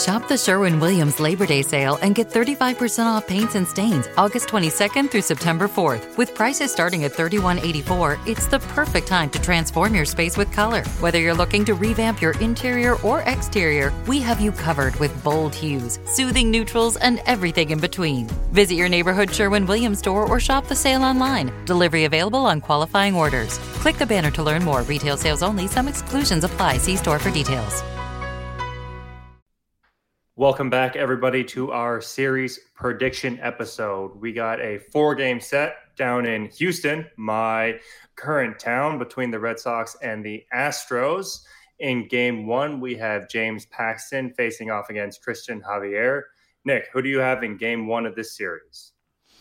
Shop the Sherwin-Williams Labor Day sale and get 35% off paints and stains August 22nd through September 4th. With prices starting at $31.84, it's the perfect time to transform your space with color. Whether you're looking to revamp your interior or exterior, we have you covered with bold hues, soothing neutrals, and everything in between. Visit your neighborhood Sherwin-Williams store or shop the sale online. Delivery available on qualifying orders. Click the banner to learn more. Retail sales only. Some exclusions apply. See store for details. Welcome back, everybody, to our series prediction episode. We got a 4-game set down in Houston, my current town, between the Red Sox and the Astros. In game 1, we have James Paxton facing off against Christian Javier. Nick, who do you have in game 1 of this series?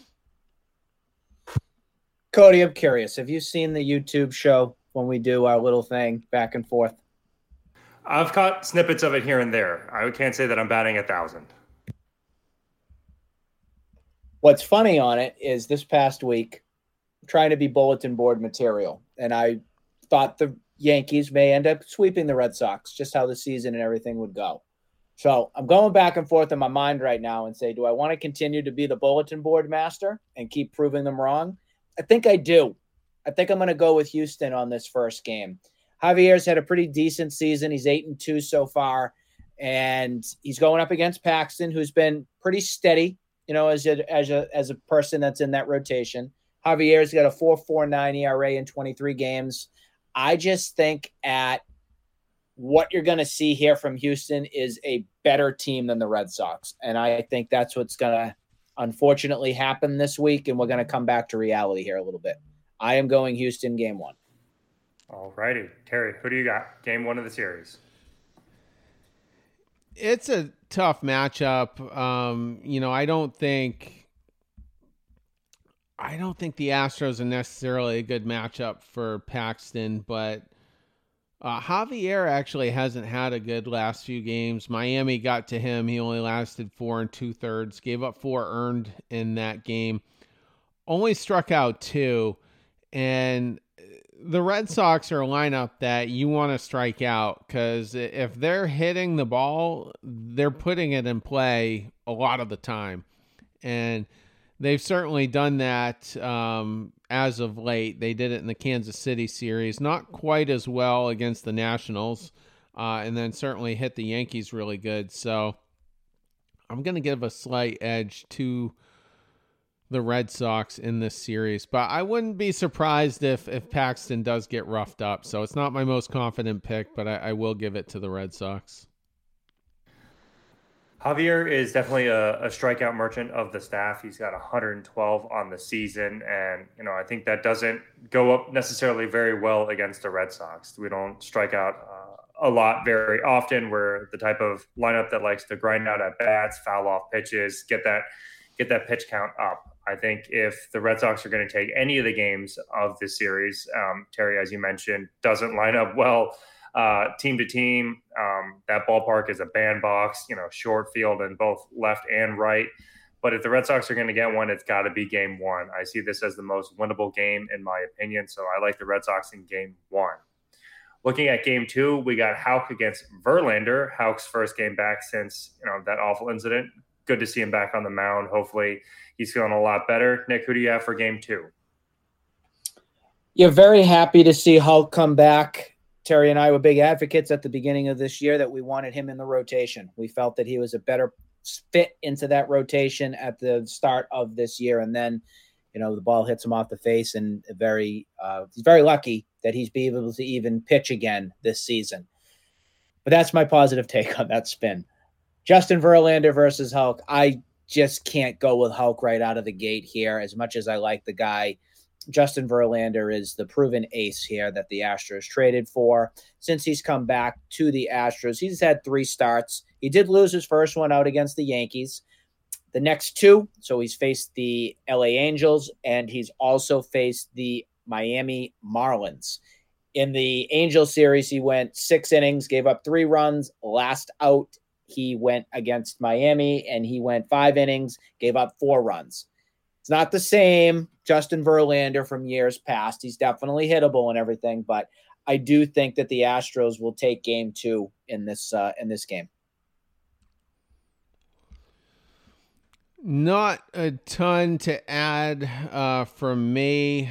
Cody, I'm curious. Have you seen the YouTube show when we do our little thing back and forth? I've caught snippets of it here and there. I can't say that I'm batting 1,000. What's funny on it is this past week, I'm trying to be bulletin board material, and I thought the Yankees may end up sweeping the Red Sox, just how the season and everything would go. So I'm going back and forth in my mind right now and say, do I want to continue to be the bulletin board master and keep proving them wrong? I think I do. I think I'm going to go with Houston on this first game. Javier's had a pretty decent season. He's 8-2 so far, and he's going up against Paxton, who's been pretty steady, you know, as a person that's in that rotation. Javier's got a 4.49 ERA in 23 games. I just think at what you're going to see here from Houston is a better team than the Red Sox, and I think that's what's going to unfortunately happen this week, and we're going to come back to reality here a little bit. I am going Houston game 1. All righty. Terry, who do you got? Game 1 of the series. It's a tough matchup. I don't think the Astros are necessarily a good matchup for Paxton, but Javier actually hasn't had a good last few games. Miami got to him. He only lasted 4 2/3, gave up 4 earned in that game, only struck out 2, and the Red Sox are a lineup that you want to strike out because if they're hitting the ball, they're putting it in play a lot of the time. And they've certainly done that as of late. They did it in the Kansas City series, not quite as well against the Nationals, and then certainly hit the Yankees really good. So I'm going to give a slight edge to the Red Sox in this series, but I wouldn't be surprised if Paxton does get roughed up. So it's not my most confident pick, but I will give it to the Red Sox. Javier is definitely a strikeout merchant of the staff. He's got 112 on the season, and I think that doesn't go up necessarily very well against the Red Sox. We don't strike out a lot very often. We're the type of lineup that likes to grind out at bats, foul off pitches, get that pitch count up. I think if the Red Sox are going to take any of the games of this series, Terry, as you mentioned, doesn't line up well team to team. That ballpark is a bandbox, short field in both left and right. But if the Red Sox are going to get one, it's got to be game 1. I see this as the most winnable game in my opinion, so I like the Red Sox in game 1. Looking at game 2, we got Houck against Verlander. Houck's first game back since that awful incident. Good to see him back on the mound. Hopefully he's feeling a lot better. Nick, who do you have for game 2? You're very happy to see Houck come back. Terry and I were big advocates at the beginning of this year that we wanted him in the rotation. We felt that he was a better fit into that rotation at the start of this year. And then, the ball hits him off the face, and he's very lucky that he's be able to even pitch again this season. But that's my positive take on that spin. Justin Verlander versus Houck. I just can't go with Houck right out of the gate here. As much as I like the guy, Justin Verlander is the proven ace here that the Astros traded for. Since he's come back to the Astros, he's had 3 starts. He did lose his first one out against the Yankees. The next 2, so he's faced the LA Angels, and he's also faced the Miami Marlins. In the Angels series, he went 6 innings, gave up 3 runs. Last out, he went against Miami, and he went 5 innings, gave up 4 runs. It's not the same Justin Verlander from years past. He's definitely hittable and everything, but I do think that the Astros will take game 2 in this game. Not a ton to add from me.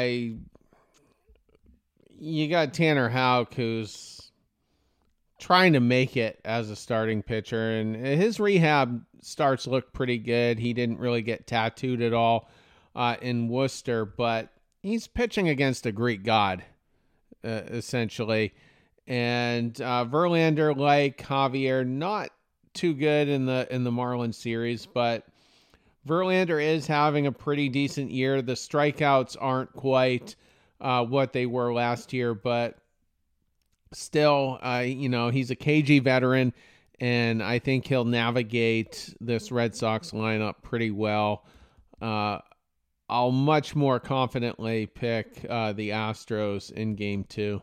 You got Tanner Houck, who's trying to make it as a starting pitcher, and his rehab starts look pretty good. He didn't really get tattooed at all in Worcester, but he's pitching against a Greek god, essentially. And Verlander, like Javier, not too good in the Marlins series, but Verlander is having a pretty decent year. The strikeouts aren't quite what they were last year, but still, he's a KG veteran, and I think he'll navigate this Red Sox lineup pretty well. I'll much more confidently pick the Astros in Game 2.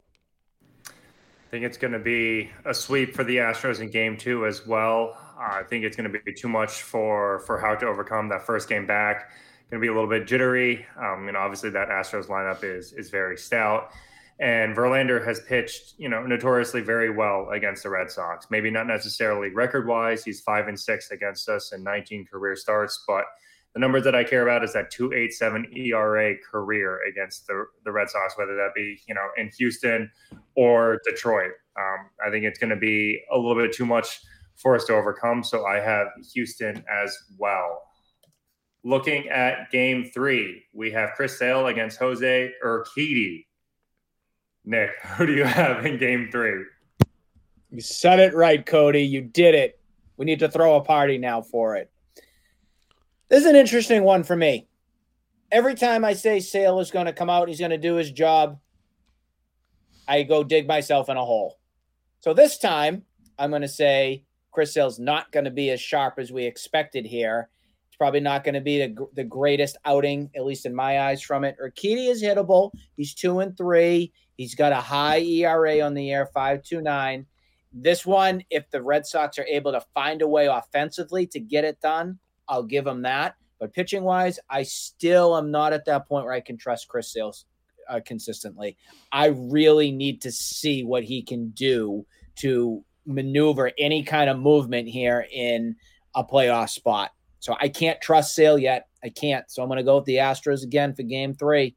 I think it's going to be a sweep for the Astros in Game 2 as well. I think it's going to be too much for how to overcome that first game back. Going to be a little bit jittery. Obviously that Astros lineup is very stout, and Verlander has pitched, notoriously very well against the Red Sox. Maybe not necessarily record-wise. He's 5-6 against us in 19 career starts, but the numbers that I care about is that 2.87 ERA career against the Red Sox, whether that be, in Houston or Detroit. I think it's going to be a little bit too much for us to overcome, so I have Houston as well. Looking at Game 3, we have Chris Sale against Jose Urquidy. Nick, who do you have in Game 3? You said it right, Cody. You did it. We need to throw a party now for it. This is an interesting one for me. Every time I say Sale is going to come out, he's going to do his job, I go dig myself in a hole. So this time, I'm going to say Chris Sale's not going to be as sharp as we expected here. It's probably not going to be the greatest outing, at least in my eyes, from it. Urquidy is hittable. He's 2-3. He's got a high ERA on the year, 5.29. This one, if the Red Sox are able to find a way offensively to get it done, I'll give him that. But pitching-wise, I still am not at that point where I can trust Chris Sale consistently. I really need to see what he can do to maneuver any kind of movement here in a playoff spot. So I can't trust Sale yet. I can't. So I'm going to go with the Astros again for Game 3.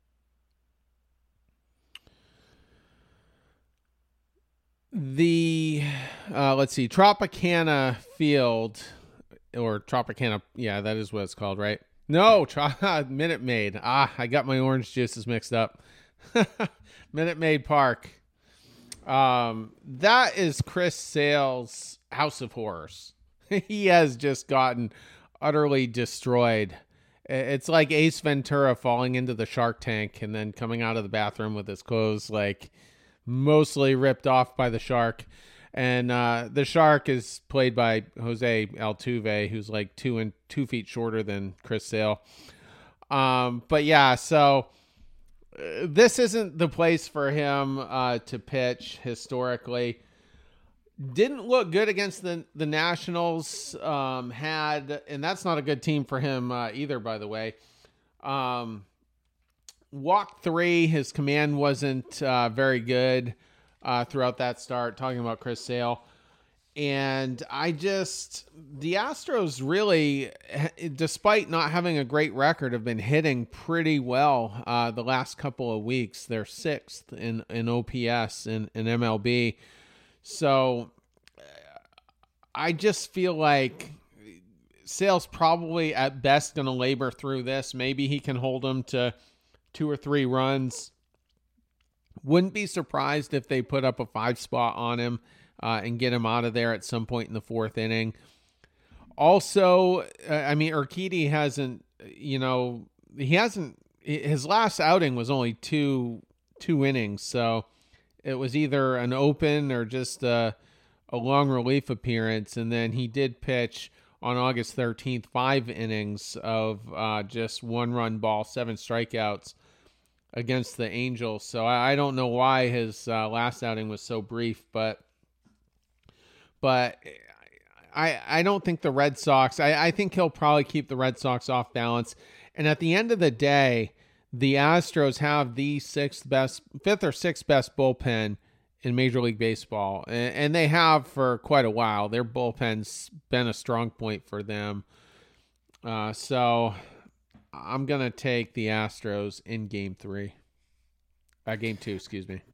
The, let's see, Tropicana Field, or Tropicana, yeah, that is what it's called, right? No, Minute Maid. I got my orange juices mixed up. Minute Maid Park. That is Chris Sale's House of Horrors. He has just gotten utterly destroyed. It's like Ace Ventura falling into the Shark Tank and then coming out of the bathroom with his clothes like mostly ripped off by the shark. And the shark is played by Jose Altuve, who's like 2 feet shorter than Chris Sale. But yeah, so this isn't the place for him to pitch historically. Didn't look good against the Nationals. And that's not a good team for him either, by the way. Walk 3, his command wasn't very good throughout that start, talking about Chris Sale. And the Astros really, despite not having a great record, have been hitting pretty well the last couple of weeks. They're 6th in OPS in MLB. So I just feel like Sale's probably at best going to labor through this. Maybe he can hold them to 2 or 3 runs. Wouldn't be surprised if they put up a 5 spot on him and get him out of there at some point in the 4th inning. Also, Urquidy his last outing was only two innings. So it was either an open or just a long relief appearance. And then he did pitch on August 13th, 5 innings of just 1-run ball, 7 strikeouts against the Angels. So I don't know why his last outing was so brief, but I don't think the Red Sox, I think he'll probably keep the Red Sox off balance. And at the end of the day, the Astros have the 5th or 6th best bullpen in Major League Baseball. And they have for quite a while. Their bullpen's been a strong point for them. So I'm going to take the Astros in game 3. Game 2, excuse me.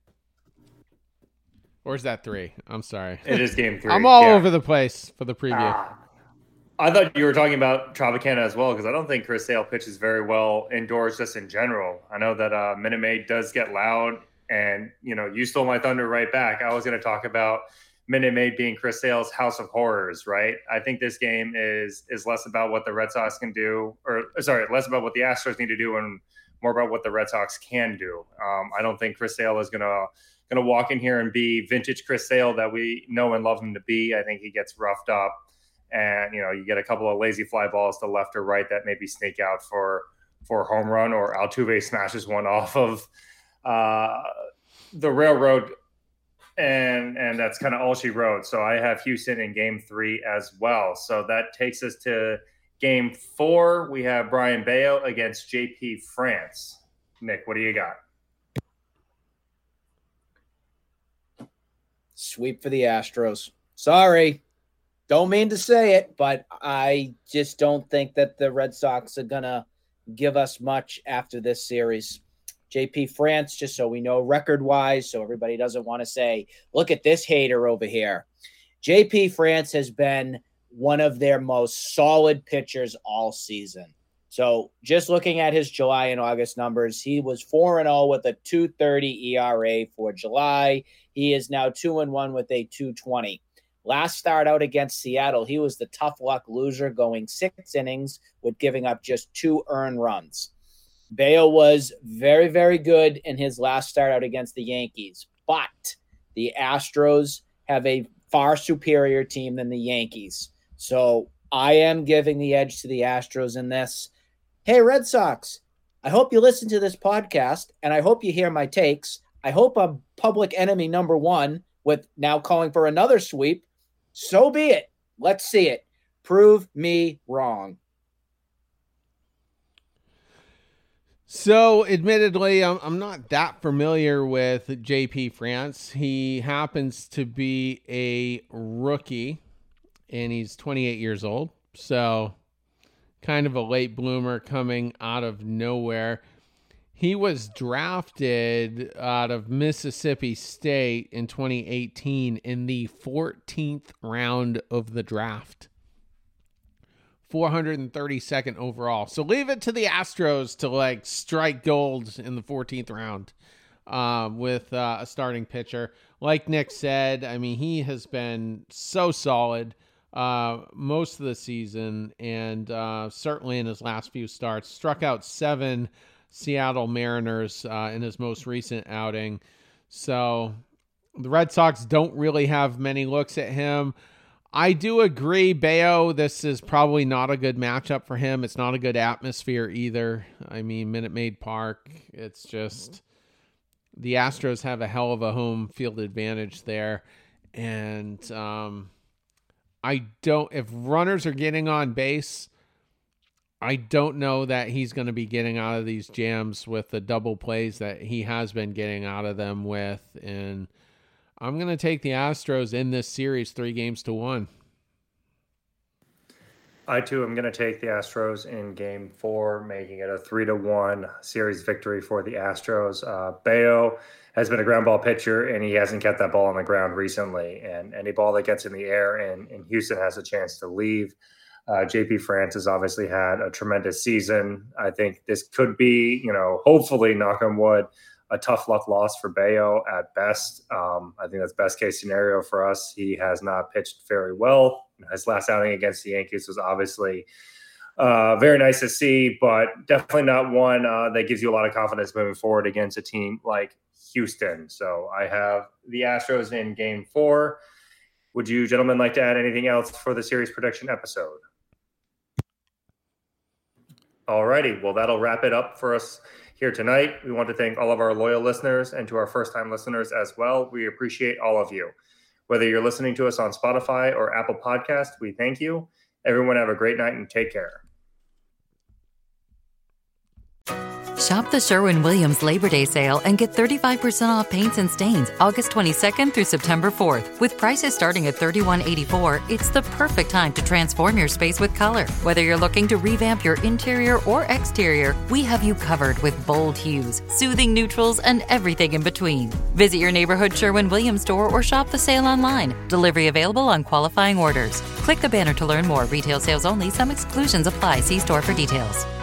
Or is that 3? I'm sorry. It is game 3. I'm all over the place for the preview. I thought you were talking about Tropicana as well, because I don't think Chris Sale pitches very well indoors just in general. I know that Minute Maid does get loud, and, you stole my thunder right back. I was going to talk about Minute Maid being Chris Sale's house of horrors, right? I think this game is less about what the Red Sox can do, less about what the Astros need to do and more about what the Red Sox can do. I don't think Chris Sale is going to walk in here and be vintage Chris Sale that we know and love him to be. I think he gets roughed up. And, you get a couple of lazy fly balls to left or right that maybe sneak out for a home run, or Altuve smashes one off of the railroad. And that's kind of all she wrote. So I have Houston in game 3 as well. So that takes us to game 4. We have Brian Bayo against JP France. Nick, what do you got? Sweep for the Astros. Sorry. Don't mean to say it, but I just don't think that the Red Sox are going to give us much after this series. JP France, just so we know record-wise, so everybody doesn't want to say, look at this hater over here. JP France has been one of their most solid pitchers all season. So just looking at his July and August numbers, he was 4-0 with a 2.30 ERA for July. He is now 2-1 with a 2.20. Last start out against Seattle, he was the tough luck loser, going 6 innings with giving up just 2 earned runs. Bayo was very, very good in his last start out against the Yankees, but the Astros have a far superior team than the Yankees. So I am giving the edge to the Astros in this. Hey, Red Sox, I hope you listen to this podcast, and I hope you hear my takes. I hope I'm public enemy number 1 with now calling for another sweep. So be it. Let's see it. Prove me wrong. So, admittedly, I'm not that familiar with JP France. He happens to be a rookie, and he's 28 years old. So, kind of a late bloomer coming out of nowhere. He was drafted out of Mississippi State in 2018 in the 14th round of the draft. 432nd overall. So leave it to the Astros to strike gold in the 14th round with a starting pitcher. Like Nick said, I mean, he has been so solid most of the season, and certainly in his last few starts. Struck out 7 Seattle Mariners in his most recent outing. So the Red Sox don't really have many looks at him. I do agree, Bayo, this is probably not a good matchup for him. It's not a good atmosphere either. I mean, Minute Maid Park, it's just the Astros have a hell of a home field advantage there. And if runners are getting on base, I don't know that he's going to be getting out of these jams with the double plays that he has been getting out of them with. And I'm going to take the Astros in this series 3-1. I, too, am going to take the Astros in game 4, making it a 3-1 series victory for the Astros. Bayo has been a ground ball pitcher, and he hasn't kept that ball on the ground recently. And any ball that gets in the air in Houston has a chance to leave. JP France has obviously had a tremendous season. I think this could be, hopefully, knock on wood, a tough luck loss for Bayo at best. I think that's best case scenario for us. He has not pitched very well. His last outing against the Yankees was obviously very nice to see, but definitely not one that gives you a lot of confidence moving forward against a team like Houston. So I have the Astros in game 4. Would you gentlemen like to add anything else for the series prediction episode? All righty. Well, that'll wrap it up for us here tonight. We want to thank all of our loyal listeners and to our first-time listeners as well. We appreciate all of you. Whether you're listening to us on Spotify or Apple Podcast, we thank you. Everyone have a great night and take care. Shop the Sherwin-Williams Labor Day sale and get 35% off paints and stains August 22nd through September 4th. With prices starting at $31.84, it's the perfect time to transform your space with color. Whether you're looking to revamp your interior or exterior, we have you covered with bold hues, soothing neutrals, and everything in between. Visit your neighborhood Sherwin-Williams store or shop the sale online. Delivery available on qualifying orders. Click the banner to learn more. Retail sales only. Some exclusions apply. See store for details.